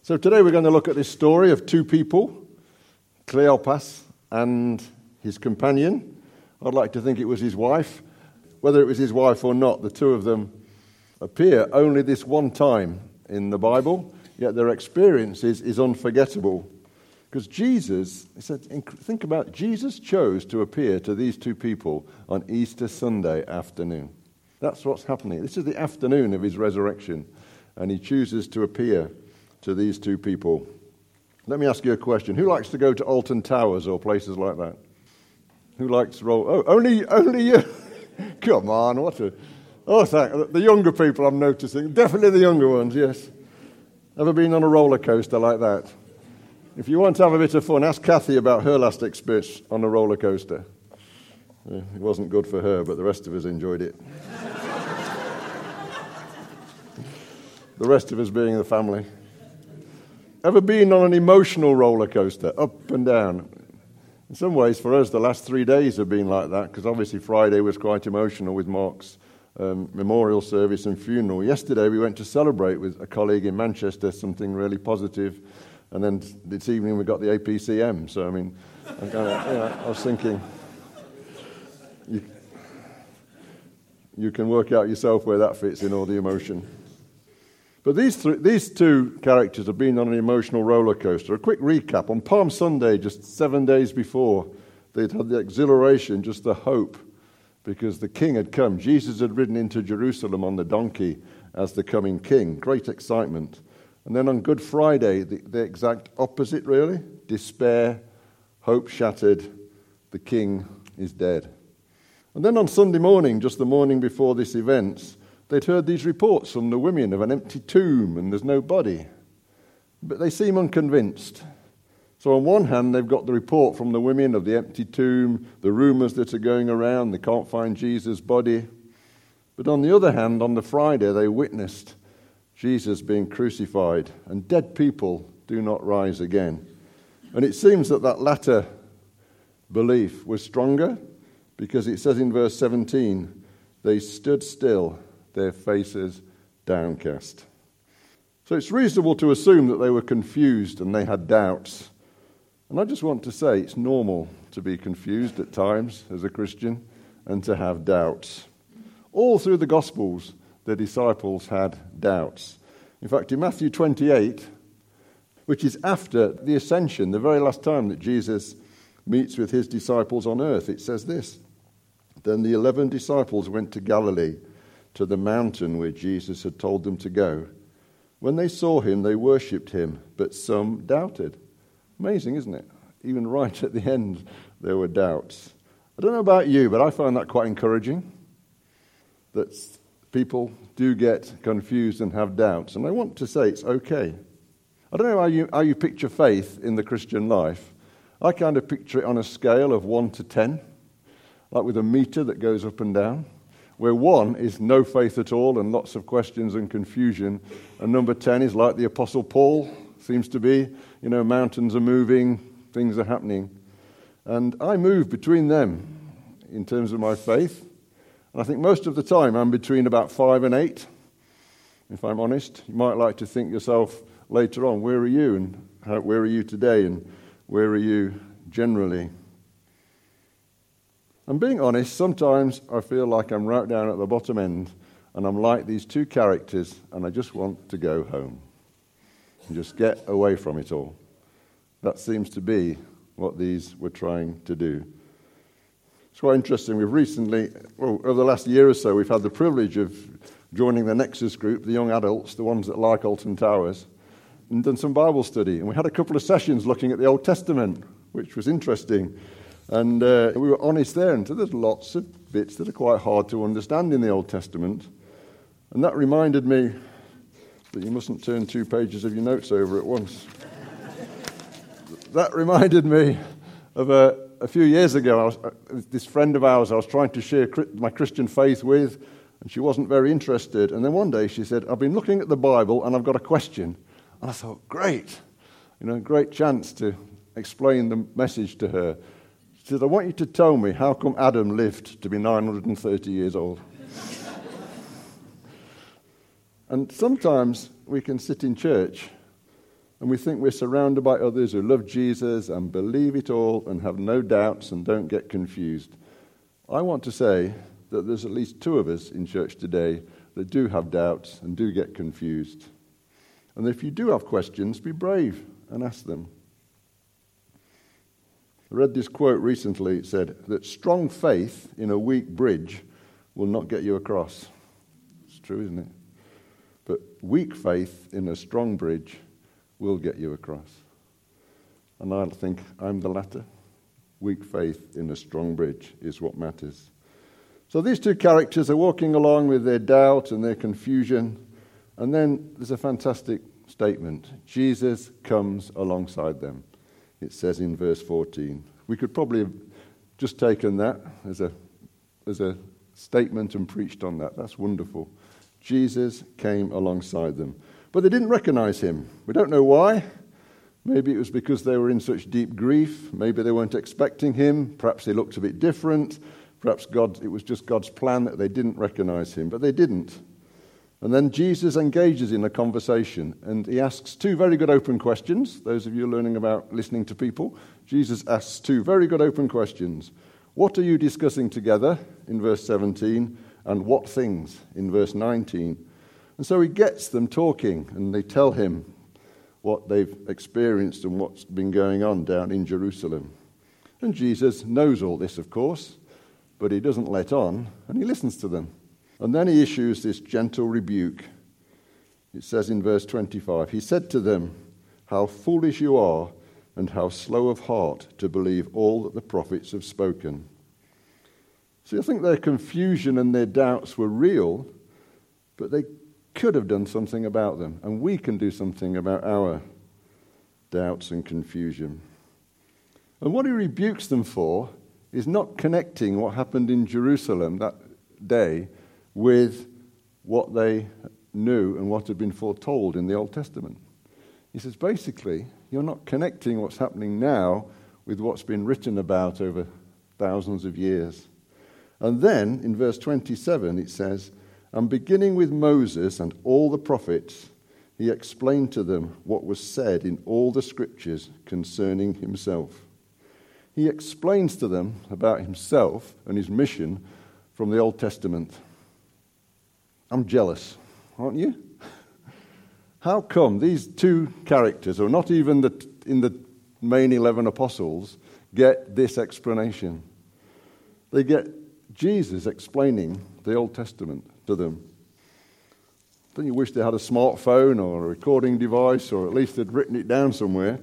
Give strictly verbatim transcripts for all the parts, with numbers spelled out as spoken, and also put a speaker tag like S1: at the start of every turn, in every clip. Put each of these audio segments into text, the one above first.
S1: So today we're going to look at this story of two people, Cleopas and his companion. I'd like to think it was his wife. Whether it was his wife or not, the two of them appear only this one time in the Bible, yet their experience is, is unforgettable. Because Jesus, he said, think about it, Jesus chose to appear to these two people on Easter Sunday afternoon. That's what's happening. This is the afternoon of his resurrection, and he chooses to appear to these two people. Let me ask you a question. Who likes to go to Alton Towers or places like that? Who likes to roll? Oh, only, only you. Come on, what a... Oh, thank the younger people I'm noticing. Definitely the younger ones, yes. Ever been on a roller coaster like that? If you want to have a bit of fun, ask Kathy about her last experience on a roller coaster. It wasn't good for her, but the rest of us enjoyed it. The rest of us being the family. Ever been on an emotional roller coaster, up and down? In some ways, for us, the last three days have been like that, because obviously Friday was quite emotional with Mark's um, memorial service and funeral. Yesterday, we went to celebrate with a colleague in Manchester, something really positive, and then this evening we got the A P C M. So, I mean, I'm kind of, you know, I was thinking, you, you can work out yourself where that fits in all the emotion. But these three, these two characters have been on an emotional roller coaster. A quick recap. On Palm Sunday, just seven days before, they'd had the exhilaration, just the hope, because the king had come. Jesus had ridden into Jerusalem on the donkey as the coming king. Great excitement. And then on Good Friday, the, the exact opposite, really. Despair, hope shattered, the king is dead. And then on Sunday morning, just the morning before this event, they'd heard these reports from the women of an empty tomb and there's no body. But they seem unconvinced. So on one hand, they've got the report from the women of the empty tomb, the rumours that are going around, they can't find Jesus' body. But on the other hand, on the Friday, they witnessed Jesus being crucified, and dead people do not rise again. And it seems that that latter belief was stronger, because it says in verse seventeen, they stood still, their faces downcast. So it's reasonable to assume that they were confused and they had doubts. And I just want to say it's normal to be confused at times as a Christian and to have doubts. All through the Gospels, the disciples had doubts. In fact, in Matthew twenty-eight, which is after the ascension, the very last time that Jesus meets with his disciples on earth, it says this, "Then the eleven disciples went to Galilee, to the mountain where Jesus had told them to go. When they saw him, they worshipped him, but some doubted." Amazing, isn't it? Even right at the end, there were doubts. I don't know about you, but I find that quite encouraging, that people do get confused and have doubts. And I want to say it's okay. I don't know how you, how you picture faith in the Christian life. I kind of picture it on a scale of one to ten, like with a meter that goes up and down, where one is no faith at all and lots of questions and confusion, and number ten is like the Apostle Paul seems to be, you know, mountains are moving, things are happening. And I move between them in terms of my faith. And I think most of the time I'm between about five and eight, if I'm honest. You might like to think yourself later on, where are you, and how, where are you today, and where are you generally? And being honest, sometimes I feel like I'm right down at the bottom end, and I'm like these two characters, and I just want to go home and just get away from it all. That seems to be what these were trying to do. It's quite interesting. We've recently, well, over the last year or so, we've had the privilege of joining the Nexus group, the young adults, the ones that like Alton Towers, and done some Bible study. And we had a couple of sessions looking at the Old Testament, which was interesting. And uh, we were honest there, and so there's lots of bits that are quite hard to understand in the Old Testament. And that reminded me that you mustn't turn two pages of your notes over at once. That reminded me of a, a few years ago, I was, uh, this friend of ours I was trying to share my Christian faith with, and she wasn't very interested. And then one day she said, "I've been looking at the Bible and I've got a question." And I thought, great, you know, great chance to explain the message to her. She said, "I want you to tell me how come Adam lived to be nine hundred thirty years old?" And sometimes we can sit in church And we think we're surrounded by others who love Jesus and believe it all and have no doubts and don't get confused. I want to say that there's at least two of us in church today that do have doubts and do get confused. And if you do have questions, be brave and ask them. I read this quote recently. It said that strong faith in a weak bridge will not get you across. It's true, isn't it? But weak faith in a strong bridge will get you across. And I think I'm the latter. Weak faith in a strong bridge is what matters. So these two characters are walking along with their doubt and their confusion. And then there's a fantastic statement. Jesus comes alongside them. It says in verse fourteen. We could probably have just taken that as a, as a statement and preached on that. That's wonderful. Jesus came alongside them. But they didn't recognize him. We don't know why. Maybe it was because they were in such deep grief. Maybe they weren't expecting him. Perhaps they looked a bit different. Perhaps God, it was just God's plan that they didn't recognize him. But they didn't. And then Jesus engages in a conversation, and he asks two very good open questions. Those of you learning about listening to people, Jesus asks two very good open questions. What are you discussing together, in verse seventeen, and what things, in verse nineteen? And so he gets them talking, and they tell him what they've experienced and what's been going on down in Jerusalem. And Jesus knows all this, of course, but he doesn't let on, and he listens to them. And then he issues this gentle rebuke. It says in verse twenty-five, he said to them, how foolish you are and how slow of heart to believe all that the prophets have spoken. See, I think their confusion and their doubts were real, but they could have done something about them. And we can do something about our doubts and confusion. And what he rebukes them for is not connecting what happened in Jerusalem that day with what they knew and what had been foretold in the Old Testament. He says, basically, you're not connecting what's happening now with what's been written about over thousands of years. And then, in verse twenty-seven, it says, and beginning with Moses and all the prophets, he explained to them what was said in all the scriptures concerning himself. He explains to them about himself and his mission from the Old Testament. I'm jealous, aren't you? How come these two characters, or not even the, in the main eleven apostles, get this explanation? They get Jesus explaining the Old Testament to them. Don't you wish they had a smartphone or a recording device, or at least they'd written it down somewhere?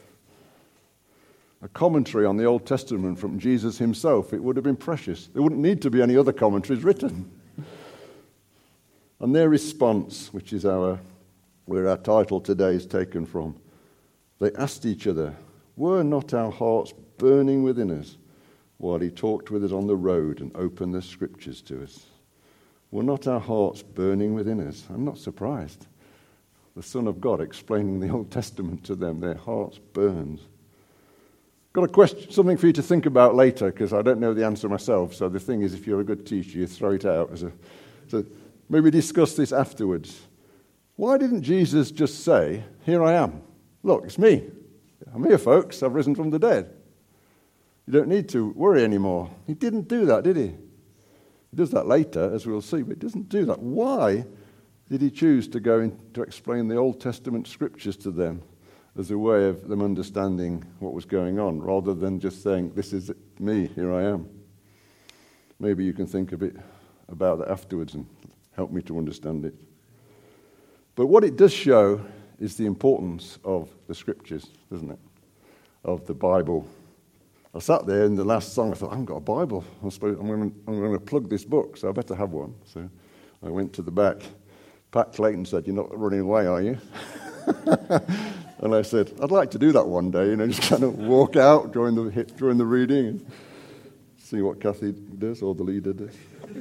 S1: A commentary on the Old Testament from Jesus himself, it would have been precious. There wouldn't need to be any other commentaries written. And their response, which is our where our title today is taken from, they asked each other, were not our hearts burning within us while he talked with us on the road and opened the scriptures to us? Were not our hearts burning within us? I'm not surprised. The Son of God explaining the Old Testament to them, their hearts burned. Got a question, something for you to think about later, because I don't know the answer myself. So the thing is, if you're a good teacher, you throw it out as a. So maybe discuss this afterwards. Why didn't Jesus just say, "Here I am. Look, it's me. I'm here, folks. I've risen from the dead. You don't need to worry anymore." He didn't do that, did he? He does that later, as we'll see, but he doesn't do that. Why did he choose to go in to explain the Old Testament scriptures to them as a way of them understanding what was going on, rather than just saying, "This is me, here I am"? Maybe you can think a bit about that afterwards and help me to understand it. But what it does show is the importance of the scriptures, doesn't it? Of the Bible. I sat there in the last song, I thought, I haven't got a Bible. I'm, supposed, I'm, going to, I'm going to plug this book, so I better have one. So I went to the back. Pat Clayton said, "You're not running away, are you?" And I said, "I'd like to do that one day, you know, just kind of walk out during the during the reading and see what Kathy does or the leader does."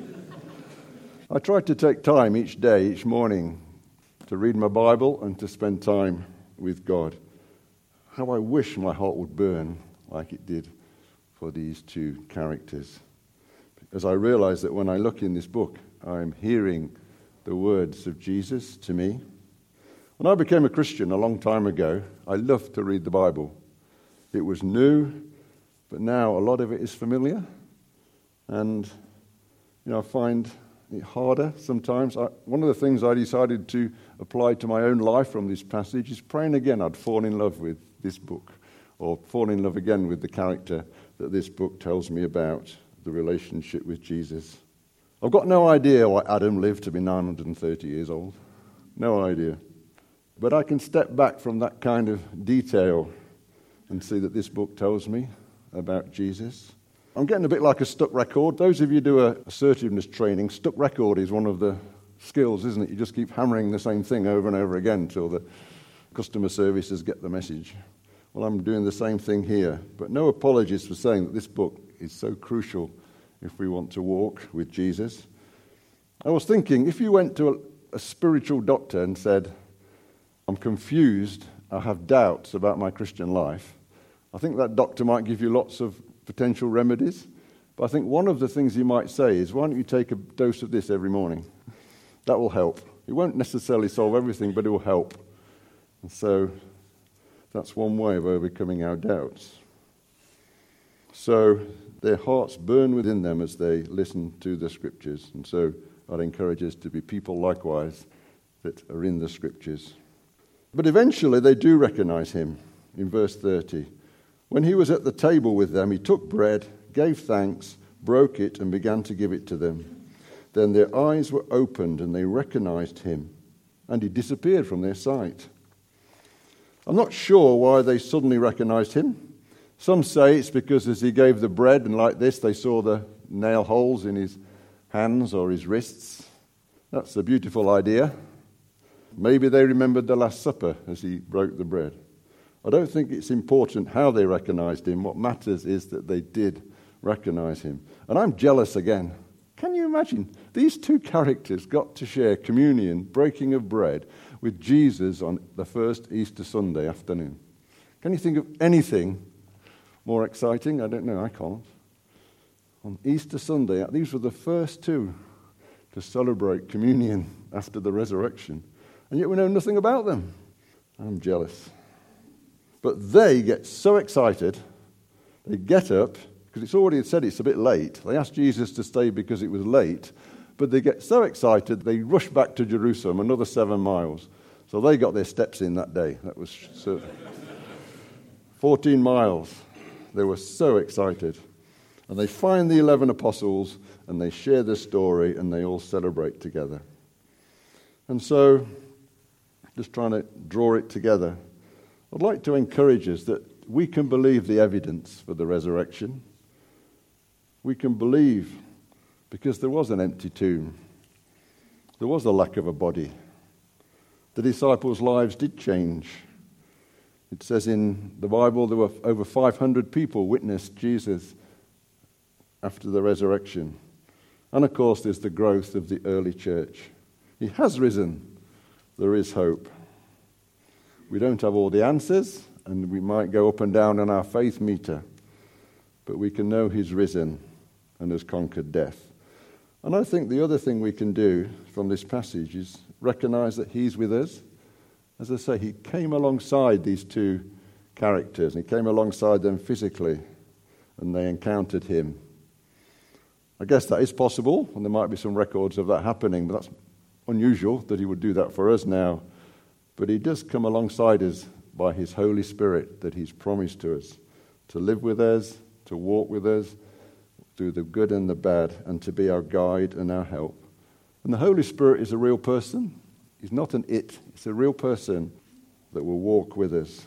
S1: I tried to take time each day, each morning, to read my Bible and to spend time with God. How I wish my heart would burn like it did for these two characters. Because I realize that when I look in this book, I'm hearing the words of Jesus to me. When I became a Christian a long time ago, I loved to read the Bible. It was new, but now a lot of it is familiar. And, you know, I find it harder sometimes. I, one of the things I decided to apply to my own life from this passage is praying again I'd fall in love with this book, or fall in love again with the character that this book tells me about, the relationship with Jesus. I've got no idea why Adam lived to be nine hundred thirty years old. No idea. But I can step back from that kind of detail and see that this book tells me about Jesus. I'm getting a bit like a stuck record. Those of you who do a assertiveness training, stuck record is one of the skills, isn't it? You just keep hammering the same thing over and over again until the customer services get the message. Well, I'm doing the same thing here. But no apologies for saying that this book is so crucial if we want to walk with Jesus. I was thinking, if you went to a, a spiritual doctor and said, I'm confused, I have doubts about my Christian life, I think that doctor might give you lots of potential remedies. But I think one of the things he might say is, why don't you take a dose of this every morning? That will help. It won't necessarily solve everything, but it will help. And so that's one way of overcoming our doubts. So their hearts burn within them as they listen to the Scriptures. And so I'd encourage us to be people likewise that are in the Scriptures. But eventually they do recognize him in verse thirty. When he was at the table with them, he took bread, gave thanks, broke it, and began to give it to them. Then their eyes were opened and they recognized him, and he disappeared from their sight. I'm not sure why they suddenly recognized him. Some say it's because as he gave the bread, and like this, they saw the nail holes in his hands or his wrists. That's a beautiful idea. Maybe they remembered the Last Supper as he broke the bread. I don't think it's important how they recognized him. What matters is that they did recognize him. And I'm jealous again. Can you imagine? These two characters got to share communion, breaking of bread, with Jesus on the first Easter Sunday afternoon. Can you think of anything more exciting? I don't know, I can't. On Easter Sunday, these were the first two to celebrate communion after the resurrection. And yet we know nothing about them. I'm jealous. But they get so excited, they get up, because it's already said it's a bit late. They asked Jesus to stay because it was late, but they get so excited, they rush back to Jerusalem, another seven miles. So they got their steps in that day. That was certain. fourteen miles. They were so excited. And they find the eleven apostles, and they share the story, and they all celebrate together. And so, just trying to draw it together, I'd like to encourage us that we can believe the evidence for the resurrection. We can believe because there was an empty tomb. There was a lack of a body. The disciples' lives did change. It says in the Bible there were over five hundred people witnessed Jesus after the resurrection. And of course there's the growth of the early church. He has risen. There is hope. We don't have all the answers, and we might go up and down on our faith meter, but we can know he's risen and has conquered death. And I think the other thing we can do from this passage is recognize that he's with us. As I say, he came alongside these two characters, and he came alongside them physically, and they encountered him. I guess that is possible, and there might be some records of that happening, but that's unusual that he would do that for us now. But he does come alongside us by his Holy Spirit that he's promised to us, to live with us, to walk with us, through the good and the bad, and to be our guide and our help. And the Holy Spirit is a real person. He's not an it. It's a real person that will walk with us.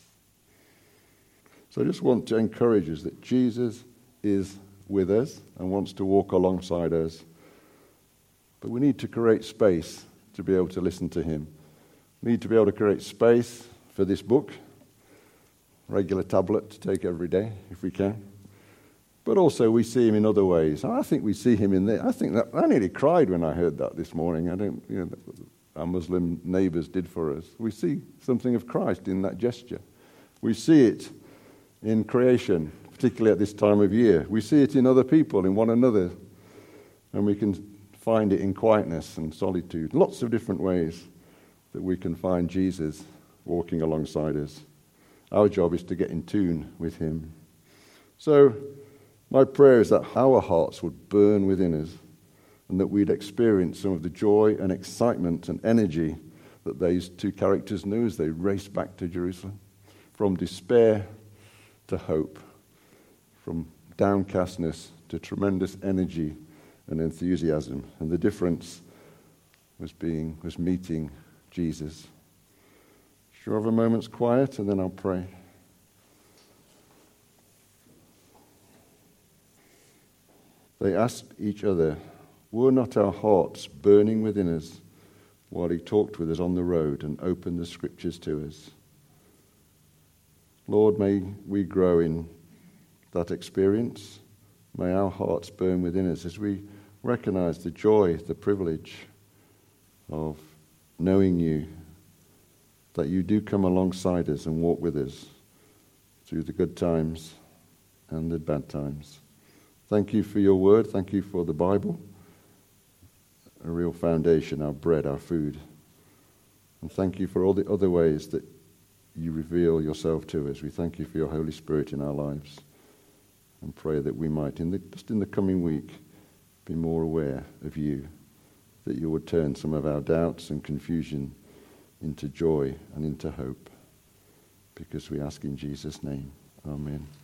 S1: So I just want to encourage us that Jesus is with us and wants to walk alongside us. But we need to create space to be able to listen to him. We need to be able to create space for this book, regular tablet to take every day if we can. But also we see him in other ways. I think we see him in there. I think that I nearly cried when I heard that this morning. I don't, you know, our Muslim neighbours did for us. We see something of Christ in that gesture. We see it in creation, particularly at this time of year. We see it in other people, in one another, and we can find it in quietness and solitude, lots of different ways. that we can find Jesus walking alongside us. Our job is to get in tune with him. So my prayer is that our hearts would burn within us and that we'd experience some of the joy and excitement and energy that these two characters knew as they raced back to Jerusalem. From despair to hope, from downcastness to tremendous energy and enthusiasm. And the difference was being was meeting Jesus. Shall we have a moment's quiet and then I'll pray. They asked each other, were not our hearts burning within us while he talked with us on the road and opened the scriptures to us? Lord, may we grow in that experience. May our hearts burn within us as we recognize the joy, the privilege of knowing you, that you do come alongside us and walk with us through the good times and the bad times. Thank you for your word. Thank you for the Bible, a real foundation, our bread, our food. And thank you for all the other ways that you reveal yourself to us. We thank you for your Holy Spirit in our lives and pray that we might, in the, just in the coming week, be more aware of you, that you would turn some of our doubts and confusion into joy and into hope, because we ask in Jesus' name. Amen.